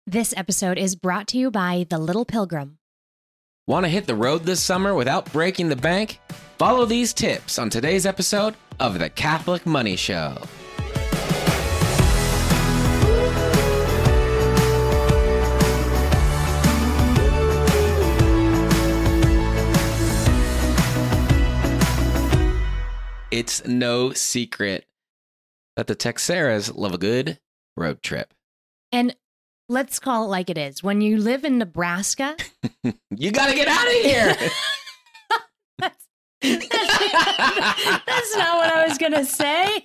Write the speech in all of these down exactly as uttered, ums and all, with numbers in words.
This episode is brought to you by The Little Pilgrim. Want to hit the road this summer without breaking the bank? Follow these tips on today's episode of The Catholic Money Show. It's no secret that the Texeras love a good road trip. And let's call it like it is. When you live in Nebraska... You got to get out of here! that's, that's, that's not what I was going to say.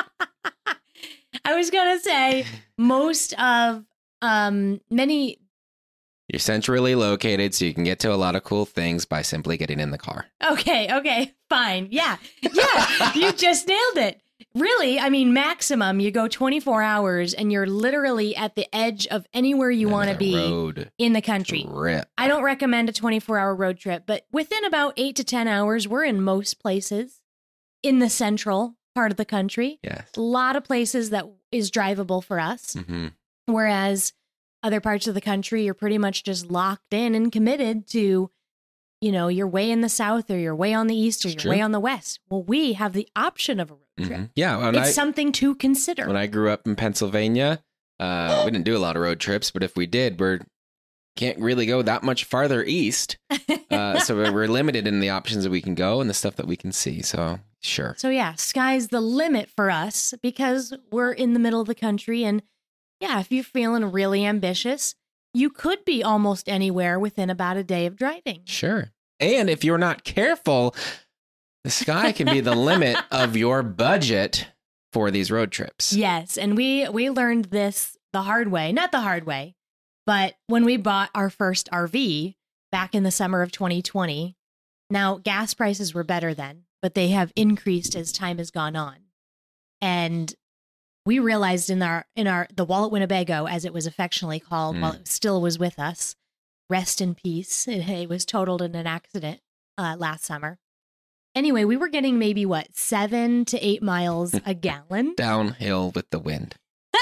I was going to say most of um, many... You're centrally located, so you can get to a lot of cool things by simply getting in the car. Okay, okay, fine. Yeah, yeah, you just nailed it. Really, I mean, maximum, you go twenty-four hours and you're literally at the edge of anywhere you want to be road in the country. Trip. I don't recommend a twenty-four hour road trip, but within about eight to ten hours, we're in most places in the central part of the country. Yes. A lot of places that is drivable for us. Mm-hmm. Whereas other parts of the country, you're pretty much just locked in and committed to, you know, you're way in the south or you're way on the east or It's you're true. way on the west. Well, we have the option of a road trip. Mm-hmm. Yeah. When It's I, something to consider. when I grew up in Pennsylvania, uh, we didn't do a lot of road trips, but if we did, we're can't really go that much farther east. Uh, so we're limited in the options that we can go and the stuff that we can see. So sure. So yeah, sky's the limit for us because we're in the middle of the country. And yeah, if you're feeling really ambitious, you could be almost anywhere within about a day of driving. Sure. And if you're not careful, the sky can be the limit of your budget for these road trips. Yes, and we we learned this the hard way. Not the hard way, but when we bought our first R V back in the summer of twenty twenty. Now, gas prices were better then, but they have increased as time has gone on. And we realized in our in our the Wallet Winnebago, as it was affectionately called, Mm. while it still was with us, rest in peace. It, it was totaled in an accident uh, last summer. Anyway, we were getting maybe what seven to eight miles a gallon, Downhill with the wind.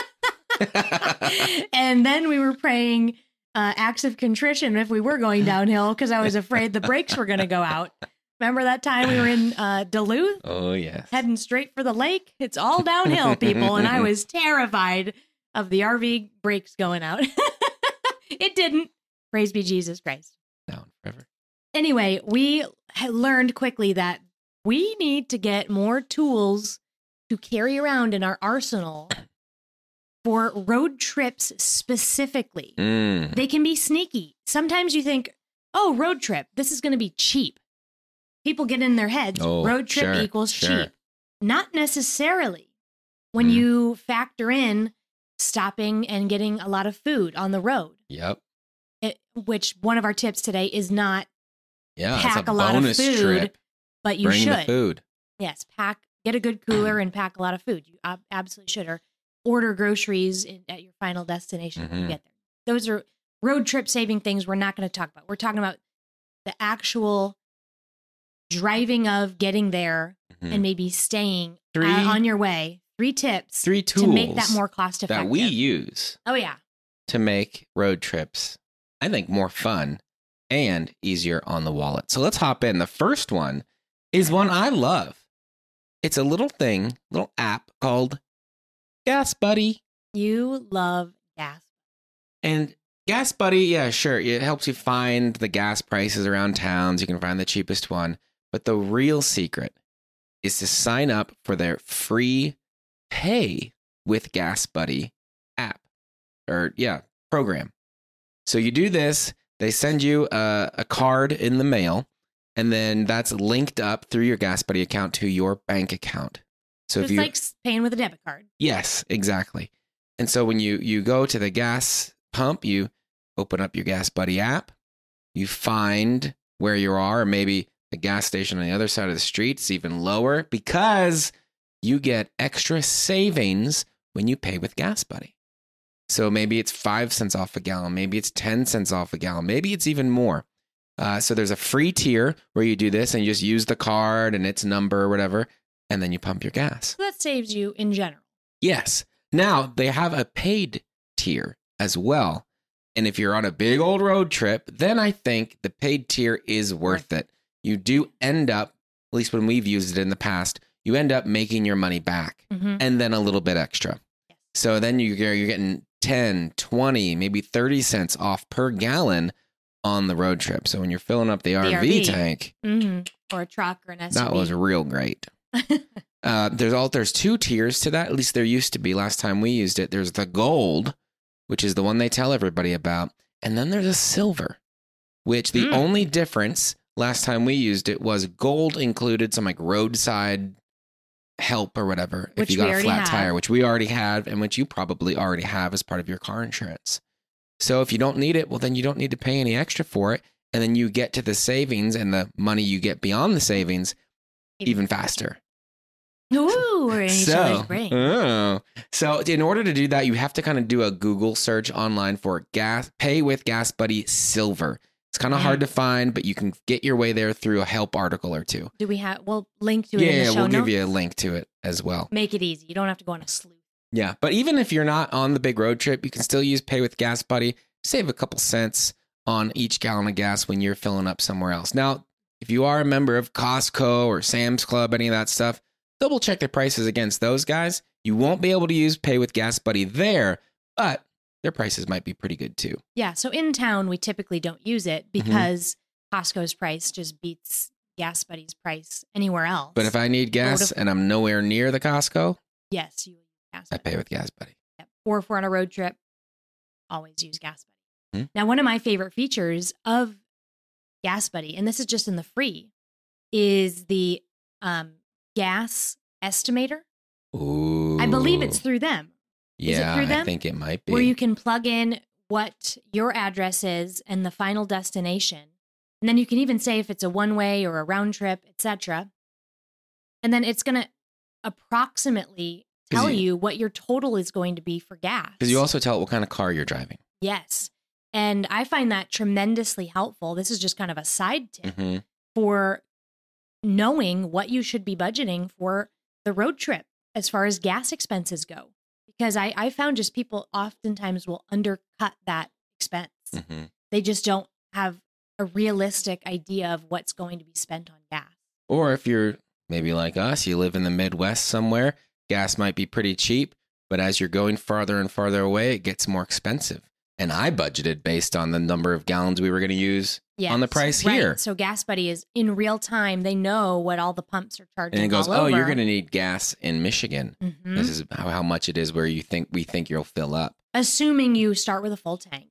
and then we were praying uh, acts of contrition if we were going downhill because I was afraid the brakes were going to go out. Remember that time we were in uh, Duluth? Oh, yes. Heading straight for the lake. It's all downhill, people. And I was terrified of the R V brakes going out. It didn't. Praise be Jesus Christ. Down forever. Anyway, we had learned quickly that we need to get more tools to carry around in our arsenal for road trips specifically. Mm. They can be sneaky. Sometimes you think, oh, road trip, this is going to be cheap. People get in their heads, Oh, road trip sure, equals sure. cheap. Not necessarily. When Mm. you factor in stopping and getting a lot of food on the road, Yep. it, which one of our tips today is not Yeah. pack It's a, a lot of bonus food, trip. but you Bring should. the food. Yes, pack, get a good cooler and pack a lot of food. You ab- absolutely should. Or order groceries in, at your final destination when you Mhm. get there. Those are road trip saving things we're not going to talk about. We're talking about the actual driving of getting there Mhm. and maybe staying Three- uh, on your way. Three tips Three tools to make that more cost effective. that we use Oh, yeah. to make road trips, I think, more fun and easier on the wallet. So let's hop in. The first one is one I love. It's a little thing, little app called Gas Buddy. You love gas. And Gas Buddy, yeah, sure. It helps you find the gas prices around towns. You can find the cheapest one. But the real secret is to sign up for their free Pay with Gas Buddy app or, yeah, program. So you do this, they send you a, a card in the mail, and then that's linked up through your Gas Buddy account to your bank account. So It's if you like paying with a debit card. Yes, exactly. And so when you, you go to the gas pump, you open up your Gas Buddy app, you find where you are, or maybe the gas station on the other side of the street is even lower because you get extra savings when you pay with Gas Buddy. So maybe it's five cents off a gallon, maybe it's ten cents off a gallon, maybe it's even more. Uh, so there's a free tier where you do this and you just use the card and its number or whatever, and then you pump your gas. So that saves you in general. Yes. Now they have a paid tier as well. And if you're on a big old road trip, then I think the paid tier is worth it. You do end up, at least when we've used it in the past, you end up making your money back Mm-hmm. and then a little bit extra. Yes. So then you- you're getting ten, twenty, maybe thirty cents off per gallon on the road trip. So when you're filling up the, R V, R V. tank, Mm-hmm. Or a truck or an S U V. that was real great. uh, there's all there's two tiers to that. At least there used to be last time we used it. There's the gold, which is the one they tell everybody about. And then there's a silver, which the Mm. only difference last time we used it was gold included some like roadside help or whatever. Which if you we got a already flat have. tire, which we already have and which you probably already have as part of your car insurance. So if you don't need it, well, then you don't need to pay any extra for it. And then you get to the savings and the money you get beyond the savings even faster. Ooh, we're in each other's So, brain. oh. so in order to do that, you have to kind of do a Google search online for gas pay with Gas Buddy Silver. It's kind of Yeah. hard to find, but you can get your way there through a help article or two. Do we have, we'll link to it in Yeah, the show we'll notes. give you a link to it as well. Make it easy. You don't have to go on a sleuth. Yeah, but even if you're not on the big road trip, you can still use Pay with Gas Buddy. Save a couple cents on each gallon of gas when you're filling up somewhere else. Now, if you are a member of Costco or Sam's Club, any of that stuff, double check the prices against those guys. You won't be able to use Pay with Gas Buddy there, but their prices might be pretty good too. Yeah. So in town, we typically don't use it Mm-hmm. because Costco's price just beats Gas Buddy's price anywhere else. But if I need gas to- and I'm nowhere near the Costco, yes, you use Gas I Buddy. pay with Gas Buddy. Yep. Or if we're on a road trip, always use Gas Buddy. Hmm. Now, one of my favorite features of Gas Buddy, and this is just in the free, is the um, gas estimator. Ooh. I believe it's through them, is it Yeah, through I them? think it might be. where you can plug in what your address is and the final destination. And then you can even say if it's a one way or a round trip, et cetera. And then it's going to approximately 'Cause tell you- you what your total is going to be for gas. Because you also tell it what kind of car you're driving. Yes. And I find that tremendously helpful. This is just kind of a side tip hmm for knowing what you should be budgeting for the road trip as far as gas expenses go. Because I, I found just people oftentimes will undercut that expense. hmm They just don't have a realistic idea of what's going to be spent on gas. Or if you're maybe like us, you live in the Midwest somewhere, gas might be pretty cheap, but as you're going farther and farther away, it gets more expensive. And I budgeted based on the number of gallons we were going to use Yes, on the price right. here. So Gas Buddy is in real time. They know what all the pumps are charging. And it goes, all oh, over. you're going to need gas in Michigan. Mhm. This is how, how much it is where you think we think you'll fill up. Assuming you start with a full tank.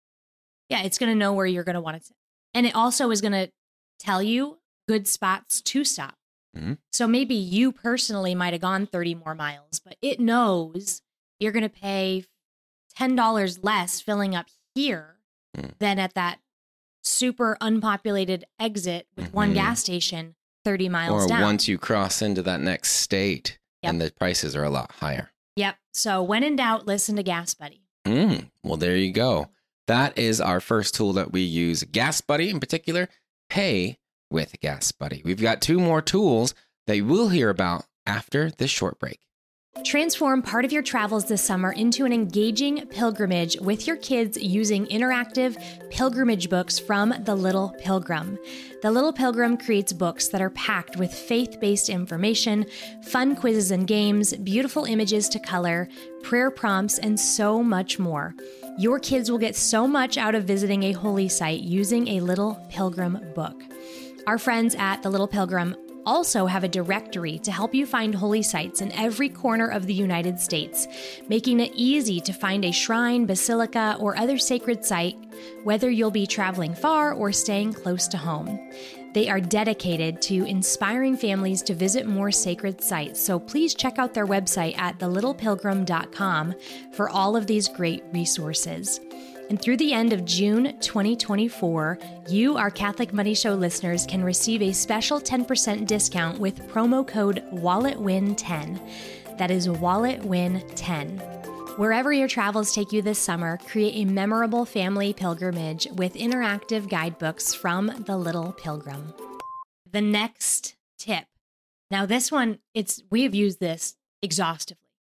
Yeah, it's going to know where you're going to want it to. And it also is going to tell you good spots to stop. Mhm. So maybe you personally might have gone thirty more miles, but it knows you're going to pay ten dollars less filling up here Mm. than at that super unpopulated exit with one Mhm. gas station thirty miles Or down. once you cross into that next state, Yep. and the prices are a lot higher. Yep. So when in doubt, listen to Gas Buddy. Mm, well, there you go. That is our first tool that we use. Gas Buddy in particular, pay with Gas Buddy. We've got two more tools that you will hear about after this short break. Transform part of your travels this summer into an engaging pilgrimage with your kids using interactive pilgrimage books from The Little Pilgrim. The Little Pilgrim creates books that are packed with faith-based information, fun quizzes and games, beautiful images to color, prayer prompts, and so much more. Your kids will get so much out of visiting a holy site using a Little Pilgrim book. Our friends at The Little Pilgrim also have a directory to help you find holy sites in every corner of the United States, making it easy to find a shrine, basilica, or other sacred site, whether you'll be traveling far or staying close to home. They are dedicated to inspiring families to visit more sacred sites, so please check out their website at the little pilgrim dot com for all of these great resources. And through the end of June twenty twenty-four, you, our Catholic Money Show listeners, can receive a special ten percent discount with promo code wallet win ten. That is wallet win ten. Wherever your travels take you this summer, create a memorable family pilgrimage with interactive guidebooks from The Little Pilgrim. The next tip. Now this one, it's we have used this exhaustively.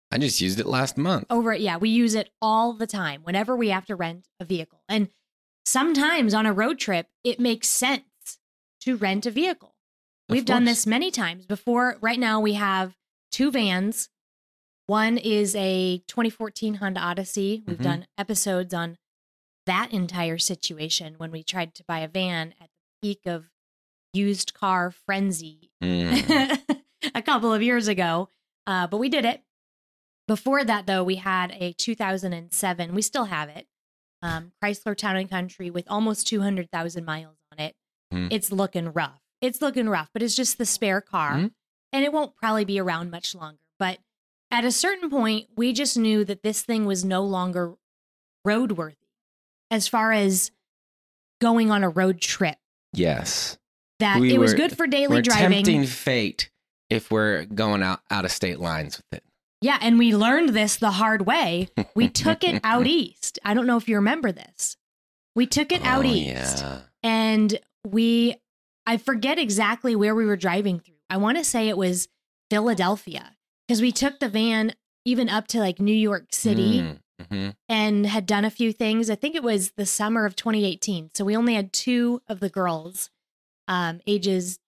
I just used it last month. Over, yeah, we use it all the time whenever we have to rent a vehicle. And sometimes on a road trip, it makes sense to rent a vehicle. We've done this many times before. Right now, we have two vans. One is a twenty fourteen Honda Odyssey. We've mm-hmm. done episodes on that entire situation when we tried to buy a van at the peak of used car frenzy mm. a couple of years ago. Uh, but we did it. Before that, though, we had a two thousand seven. We still have it. Um, Chrysler Town and Country with almost two hundred thousand miles on it. Mm. It's looking rough. It's looking rough, but it's just the spare car. Mm. And it won't probably be around much longer. But at a certain point, we just knew that this thing was no longer roadworthy as far as going on a road trip. Yes. That we it was were, good for daily we're driving. Tempting fate if we're going out, out of state lines with it. Yeah, and we learned this the hard way. We took it out east. I don't know if you remember this. We took it oh, out east. Yeah. And we, I forget exactly where we were driving through. I want to say it was Philadelphia because we took the van even up to like New York City mm-hmm. and had done a few things. I think it was the summer of twenty eighteen. So we only had two of the girls, um, ages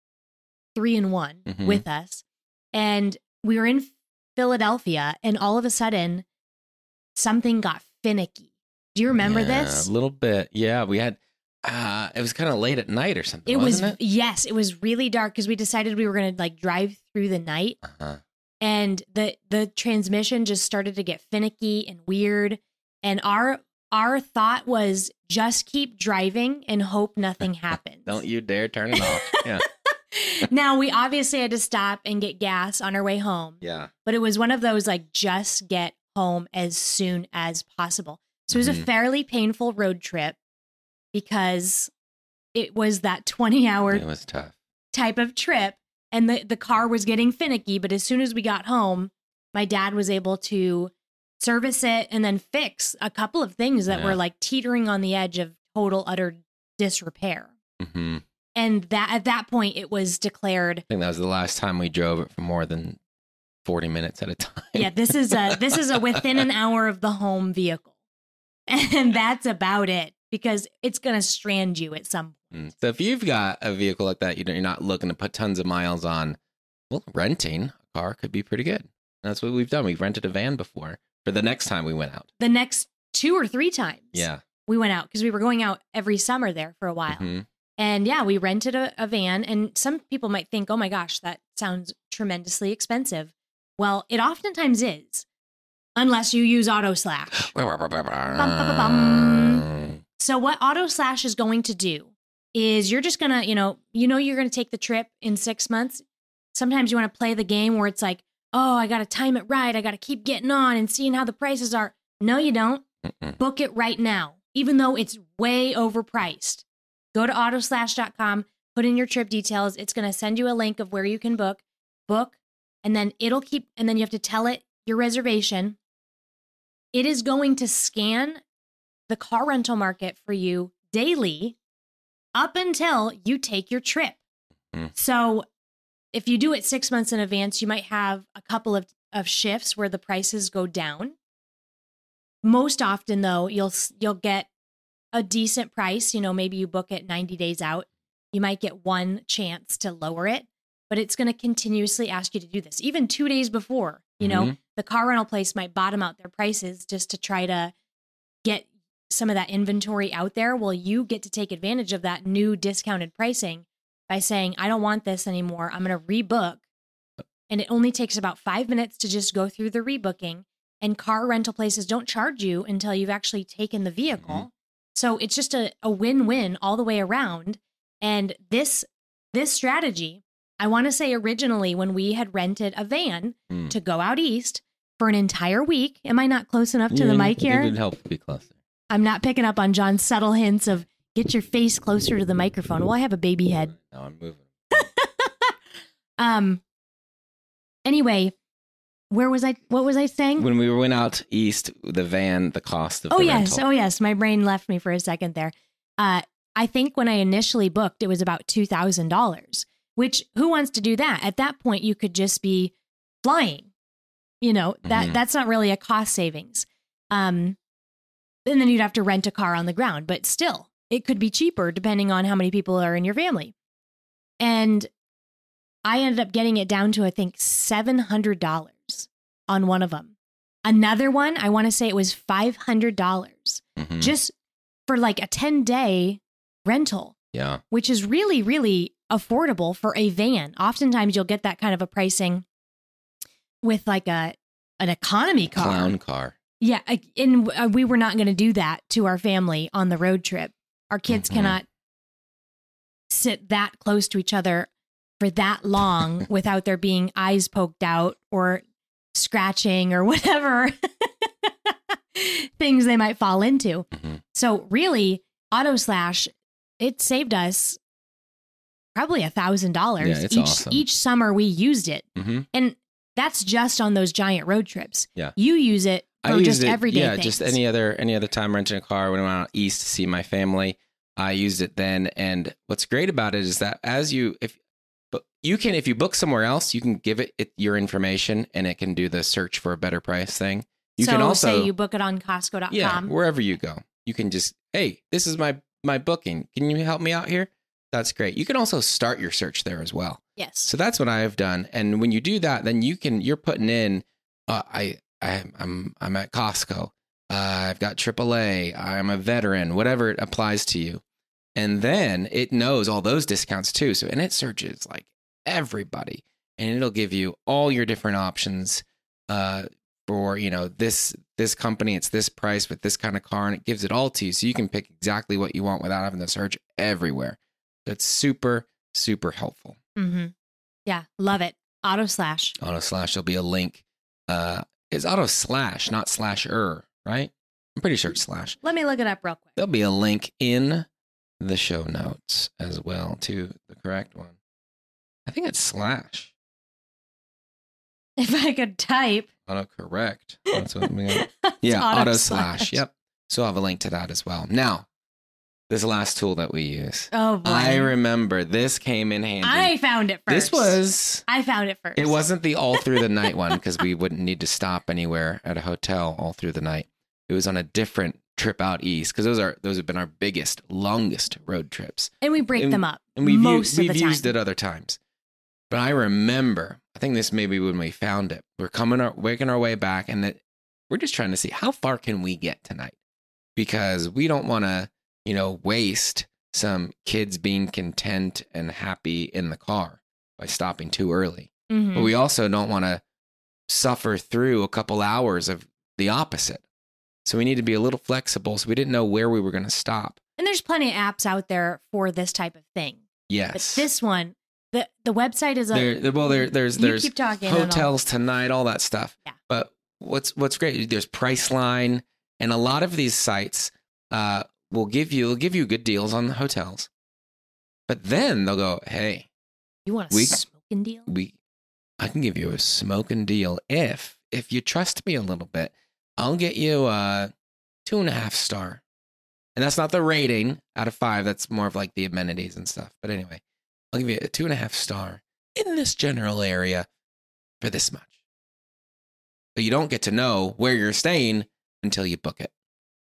three and one mm-hmm. with us. And we were in Philadelphia, and all of a sudden, something got finicky. Do you remember yeah, this? A little bit. Yeah, we had, uh, it was kind of late at night or something, it wasn't was, it? Yes, it was really dark because we decided we were going to like drive through the night. Uh-huh. And the the transmission just started to get finicky and weird. And our our thought was just keep driving and hope nothing happens. Don't you dare turn it off. Yeah. Now, we obviously had to stop and get gas on our way home. Yeah. But it was one of those, like, just get home as soon as possible. So it was mm-hmm. a fairly painful road trip because it was that twenty-hour it was tough. type of trip. And the, the car was getting finicky. But as soon as we got home, my dad was able to service it and then fix a couple of things that yeah. were, like, teetering on the edge of total, utter disrepair. Mm-hmm. And that at that point, it was declared. I think that was the last time we drove it for more than forty minutes at a time. Yeah, this is a this is a within an hour of the home vehicle, and that's about it because it's going to strand you at some point. So if you've got a vehicle like that, you know, you're not looking to put tons of miles on. Well, renting a car could be pretty good. That's what we've done. We've rented a van before for the next time we went out. The next two or three times. Yeah, we went out because we were going out every summer there for a while. Mm-hmm. And yeah, we rented a, a van, and some people might think, oh my gosh, that sounds tremendously expensive. Well, it oftentimes is, unless you use AutoSlash. So what AutoSlash is going to do is you're just going to, you know, you know, you're going to take the trip in six months. Sometimes you want to play the game where it's like, oh, I got to time it right. I got to keep getting on and seeing how the prices are. No, you don't. Mm-mm. Book it right now, even though it's way overpriced. Go to autoslash dot com, put in your trip details. It's going to send you a link of where you can book, book, and then it'll keep, and then you have to tell it your reservation. It is going to scan the car rental market for you daily up until you take your trip. Mm. So if you do it six months in advance, you might have a couple of, of shifts where the prices go down. Most often, though, you'll you'll get a decent price. You know, maybe you book it ninety days out. You might get one chance to lower it, but it's going to continuously ask you to do this. Even two days before, you know, mm-hmm. the car rental place might bottom out their prices just to try to get some of that inventory out there. Well, you get to take advantage of that new discounted pricing by saying, I don't want this anymore. I'm going to rebook. And it only takes about five minutes to just go through the rebooking. And car rental places don't charge you until you've actually taken the vehicle. Mm-hmm. So it's just a, a win-win all the way around. And this this strategy, I want to say originally when we had rented a van mm. to go out east for an entire week. Am I not close enough to you the mic here? It would help to be closer. I'm not picking up on John's subtle hints of get your face closer to the microphone. Well, I have a baby head. No, I'm moving. um. Anyway, where was I? What was I saying? When we went out east, the van, the cost of oh the yes, rental. oh yes. My brain left me for a second there. Uh, I think when I initially booked, it was about two thousand dollars. Which who wants to do that? At that point, you could just be flying. You know, that Mhm. that's not really a cost savings. Um, and then you'd have to rent a car on the ground, but still, it could be cheaper depending on how many people are in your family. And I ended up getting it down to, I think, seven hundred dollars on one of them. Another one, I want to say it was five hundred dollars Mhm. just for like a ten day rental, Yeah. which is really, really affordable for a van. Oftentimes you'll get that kind of a pricing with like a an economy car. Clown car. Yeah. I- And uh, we were not going to do that to our family on the road trip. Our kids Mhm. cannot sit that close to each other for that long without there being eyes poked out or scratching or whatever things they might fall into. Mhm. So really, Auto Slash, it saved us probably a thousand Yeah, dollars it's each awesome. each summer we used it. Mhm. And that's just on those giant road trips. Yeah. You use it I for used just it, everyday yeah, things. just any other any other time renting a car when I went out east to see my family. I used it then, and what's great about it is that as you if but you can if you book somewhere else, you can give it, it your information, and it can do the search for a better price thing. You so can also say you book it on Costco dot com. yeah wherever you go, you can just hey, this is my my booking. Can you help me out here? That's great. You can also start your search there as well. Yes. So that's what I've done. And when you do that, then you can, you're putting in, uh, I, I, I'm, I'm at Costco. Uh, I've got triple A. I'm a veteran, whatever it applies to you. And then it knows all those discounts too. So, and it searches like everybody, and it'll give you all your different options, uh, for, you know, this, this company, it's this price with this kind of car, and it gives it all to you. So you can pick exactly what you want without having to search everywhere. That's super, super helpful. Mm-hmm. Yeah. Love it. Auto Slash. Auto Slash, there'll be a link. Uh, it's Auto Slash, not Slasher, right? I'm pretty sure it's Slash. Let me look it up real quick. There'll be a link in the show notes as well to the correct one. I think it's Slash. If I could type. Auto correct. That's what we got. It's Yeah, Auto Auto Slash. Slash. Yep. So I'll have a link to that as well. Now, this last tool that we use. Oh boy. I remember this came in handy. I found it first. This was I found it first. It wasn't the all through the night one because we wouldn't need to stop anywhere at a hotel all through the night. It was on a different trip out east because those are those have been our biggest, longest road trips, And we break and- them up and we've, most used, we've of the time. used it other times. But I remember, I think this may be when we found it. We're coming, our, making our way back, and that we're just trying to see how far can we get tonight because we don't want to, you know, waste some kids being content and happy in the car by stopping too early. Mhm. But we also don't want to suffer through a couple hours of the opposite. So we need to be a little flexible. So we didn't know where we were going to stop. And there's plenty of apps out there for this type of thing. But Yes. this one, the the website is a there, there- well, there, there's You there's keep talking and I'll- hotels tonight, all that stuff. Yeah. But what's what's great? There's Priceline, and a lot of these sites uh, will give you will give you good deals on the hotels. But then they'll go, hey, you want a we- smoking deal? we I can give you a smoking deal if if you trust me a little bit. I'll get you a two and a half star. And that's not the rating out of five. That's more of like the amenities and stuff. But anyway, I'll give you a two and a half star in this general area for this much. But you don't get to know where you're staying until you book it.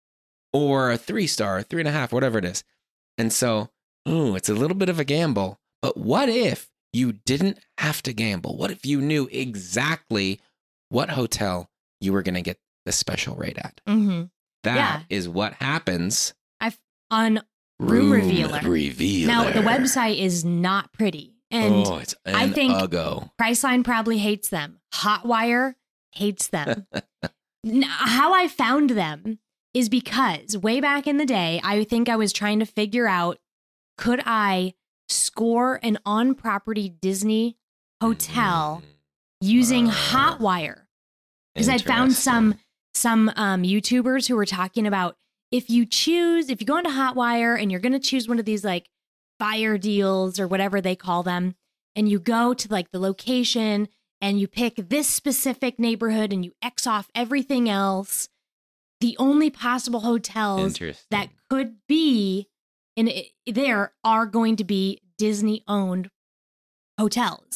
Or a three star, three and a half, whatever it is. And so, ooh, it's a little bit of a gamble. But what if you didn't have to gamble? What if you knew exactly what hotel you were going to get the special rate at? Mm-hmm. That Yeah. is what happens. On Room Revealer. Revealer. Now, the website is not pretty. And oh, it's an I think- uggo. Priceline probably hates them. Hotwire hates them. N- How I found them is because way back in the day, I think I was trying to figure out, could I score an on-property Disney hotel using Ah, Hotwire? Because I found some some um, YouTubers who were talking about if you choose, if you go into Hotwire and you're going to choose one of these like fire deals or whatever they call them, and you go to like the location and you pick this specific neighborhood and you X off everything else, the only possible hotels Interesting. that could be in it, there are going to be Disney owned hotels.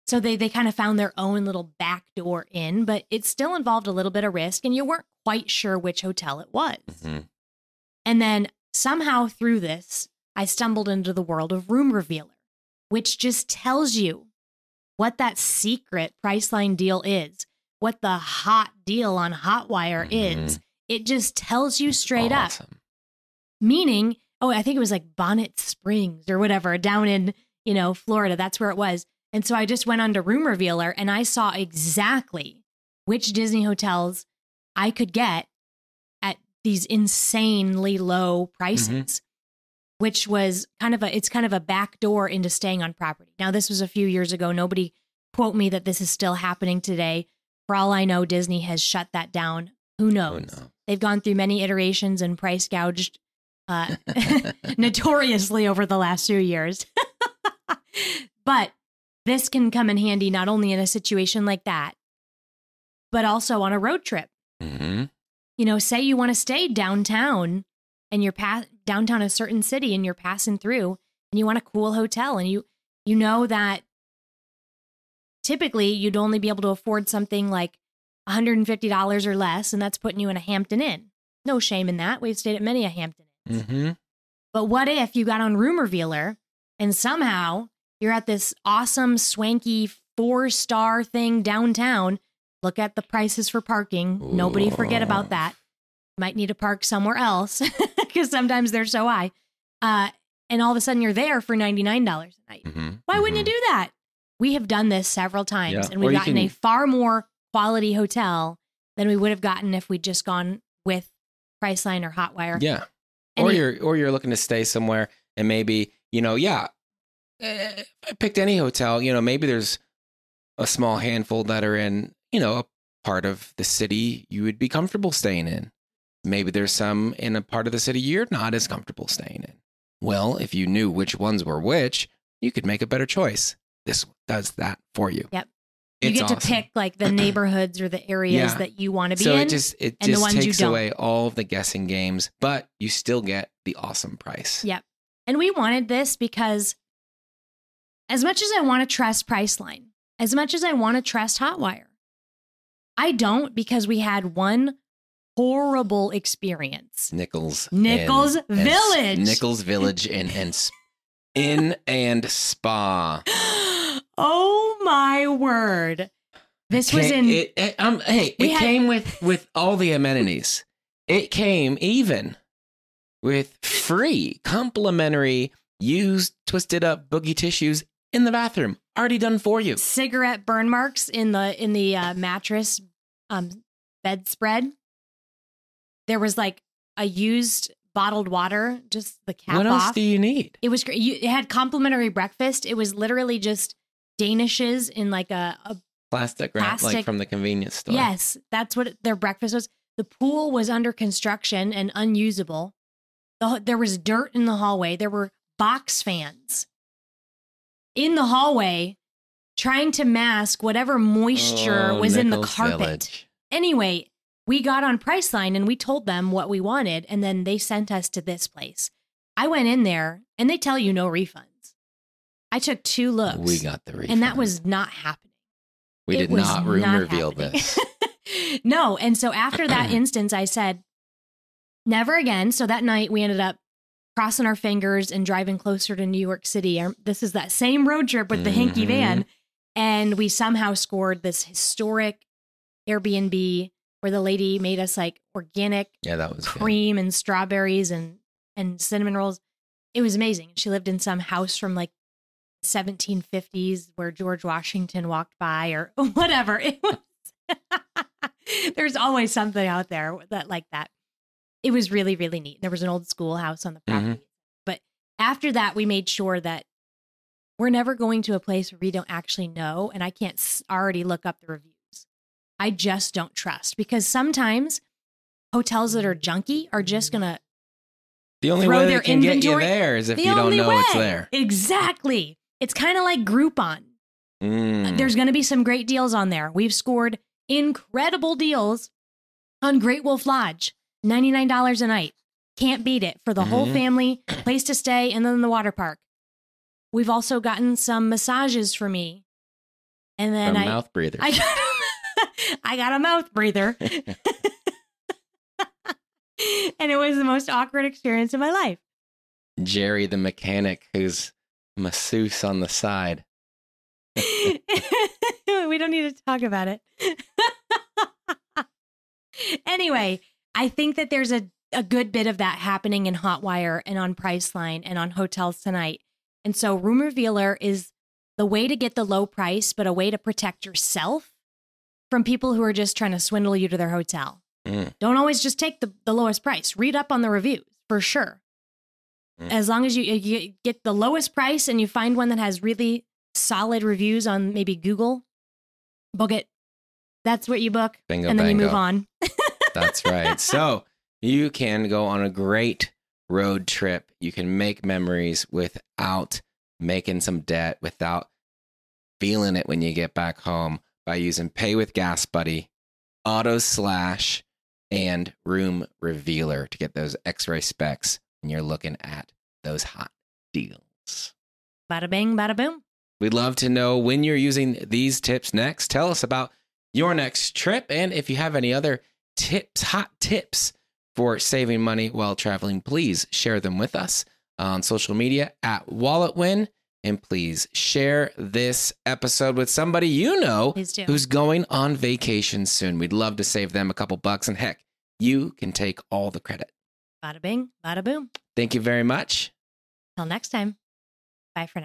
So they, they kind of found their own little back door in, but it still involved a little bit of risk and you weren't quite sure which hotel it was. Mm-hmm. And then somehow through this, I stumbled into the world of Room Revealer, which just tells you what that secret Priceline deal is, what the hot deal on Hotwire Mm-hmm. is. It just tells you straight Awesome. up. Meaning, oh, I think it was like Bonnet Springs or whatever down in, you know, Florida. That's where it was. And so I just went on to Room Revealer and I saw exactly which Disney hotels I could get at these insanely low prices, Mm-hmm. which was kind of a, it's kind of a back door into staying on property. Now, this was a few years ago. Nobody quote me that this is still happening today. For all I know, Disney has shut that down. Who knows? Oh, no. They've gone through many iterations and price gouged uh, notoriously over the last few years. But this can come in handy not only in a situation like that, but also on a road trip. Mm-hmm. You know, say you want to stay downtown and you're pa- downtown a certain city and you're passing through and you want a cool hotel and you you know that typically you'd only be able to afford something like one hundred fifty dollars or less, and that's putting you in a Hampton Inn. No shame in that. We've stayed at many a Hampton Inn. Mm-hmm. But what if you got on Room Revealer and somehow you're at this awesome, swanky four-star thing downtown? Look at the prices for parking. Nobody forget about that. Might need to park somewhere else because sometimes they're so high. Uh, and all of a sudden you're there for ninety-nine dollars a night. Mm-hmm. Why wouldn't you do that? We have done this several times Yeah. and Or we've you gotten can- a far more quality hotel than we would have gotten if we'd just gone with Priceline or Hotwire. Yeah. And Or it- you're or you're looking to stay somewhere and maybe, you know, yeah, eh, if I picked any hotel, you know, maybe there's a small handful that are in, you know, a part of the city you would be comfortable staying in. Maybe there's some in a part of the city you're not as comfortable staying in. Well, if you knew which ones were which, you could make a better choice. This does that for you. Yep. You It's get to awesome. pick like the neighborhoods or the areas Yeah. that you want to be So in. it just it and the just ones you takes don't. away all of the guessing games, but you still get the awesome price. Yep. And we wanted this because as much as I want to trust Priceline, as much as I want to trust Hotwire, I don't because we had one horrible experience. Nichols. Nichols and- and s- Village. Nichols Village and and s- Inn and Spa. Oh my word. This was Ca- in It, it- um, hey, We it had- came with with all the amenities. It came even with free, complimentary, used, twisted up boogie tissues in the bathroom, already done for you. cigarette burn marks in the in the uh, mattress um bedspread. There was like a used bottled water, just the cap What else off. do you need? It was great. You, it had complimentary breakfast. It was literally just danishes in like a, a Plastic wrap, like Plastic- from the convenience store. yes, that's what their breakfast was. The pool was under construction and unusable. The, there was dirt in the hallway. There were box fans in the hallway trying to mask whatever moisture Oh, was in the Nichols carpet. Village. Anyway, we got on Priceline and we told them what we wanted, and then they sent us to this place. I went in there and they tell you no refunds. I took two looks. We got the refund. and that was not happening. we It did was not room not reveal happening. this. No. And so after that instance, I said, never again. So that night we ended up crossing our fingers and driving closer to New York City. Our- This is that same road trip with the hinky Mhm. van. And we somehow scored this historic Airbnb where the lady made us like organic Yeah, that was good. cream and strawberries and, and cinnamon rolls. It was amazing. She lived in some house from like seventeen fifties where George Washington walked by or whatever. It was there's always something out there that like that. It was really, really neat. There was an old schoolhouse on the property. Mhm. But after that, we made sure that we're never going to a place where we don't actually know. And I can't s- already look up the reviews. I just don't trust because sometimes hotels that are junky are just going to The only throw way their they can get you inventory- there is if the you don't only know way. it's there. Exactly. It's kind of like Groupon. Mm. There's going to be some great deals on there. We've scored incredible deals on Great Wolf Lodge, ninety-nine dollars a night. Can't beat it for the whole Mhm. family, place to stay, and then the water park. We've also gotten some massages for me And then From I mouth breathers. I got, I got a mouth breather. And it was the most awkward experience of my life. Jerry the mechanic, who's masseuse on the side. We don't need to talk about it. Anyway, I think that there's a, a good bit of that happening in Hotwire and on Priceline and on Hotels Tonight. And so Room Revealer is the way to get the low price, but a way to protect yourself from people who are just trying to swindle you to their hotel. Mm. Don't always just take the, the lowest price. Read up on the reviews for sure. Mm. As long as you, you get the lowest price and you find one that has really solid reviews on maybe Google, book it. That's what you book. Bingo, and then bango. you move on. That's right. So you can go on a great road trip. You can make memories without making some debt, without feeling it when you get back home by using Pay with Gas Buddy, Auto Slash, and Room Revealer to get those X-ray specs when you're looking at those hot deals. Bada bing, bada boom. We'd love to know when you're using these tips next. Tell us about your next trip. And if you have any other tips, hot tips for saving money while traveling, please share them with us on social media at WalletWin. And please share this episode with somebody you know Please do. who's going on vacation soon. We'd love to save them a couple bucks. And heck, you can take all the credit. Bada bing, bada boom. Thank you very much. Till next time. Bye for now.